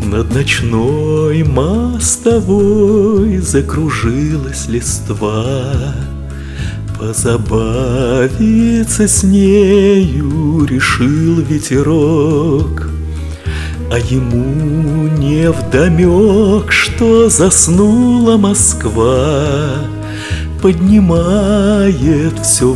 Над ночной мостовой закружилась листва. Позабавиться с нею решил ветерок, а ему невдомек, что заснула Москва. Поднимает все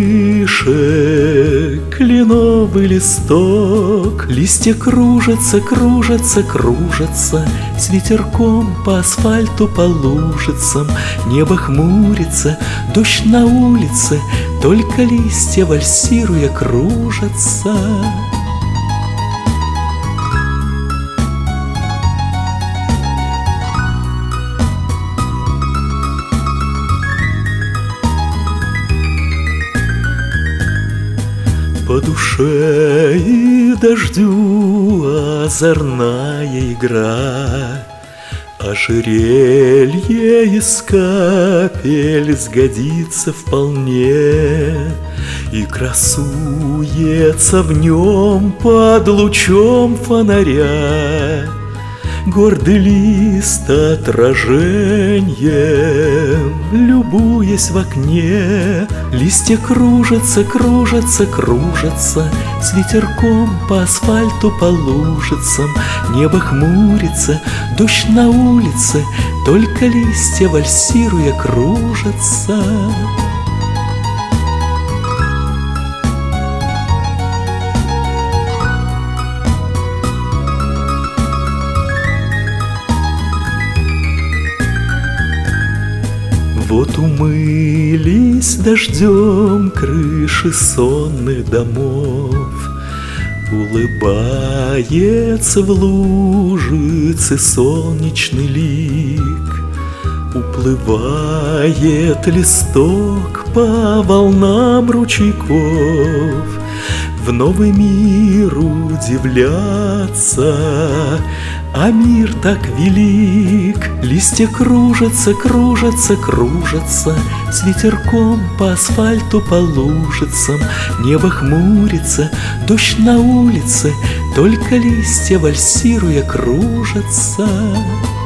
выше кленовый листок. Листья кружатся, кружатся, кружатся, с ветерком по асфальту, по лужицам. Небо хмурится, дождь на улице, только листья, вальсируя, кружатся. По душе и дождю озорная игра, ожерелье из капель сгодится вполне, и красуется в нем под лучом фонаря гордый лист отражением, любуясь в окне. Листья кружатся, кружатся, кружатся, с ветерком по асфальту, по лужицам. Небо хмурится, дождь на улице, только листья, вальсируя, кружатся. Вот умылись дождем крыши сонных домов, улыбается в лужице солнечный лик, уплывает листок по волнам ручейков, в новый мир удивляться. А мир так велик, листья кружатся, кружатся, кружатся, с ветерком по асфальту, по лужицам. Небо хмурится, дождь на улице, только листья, вальсируя, кружатся.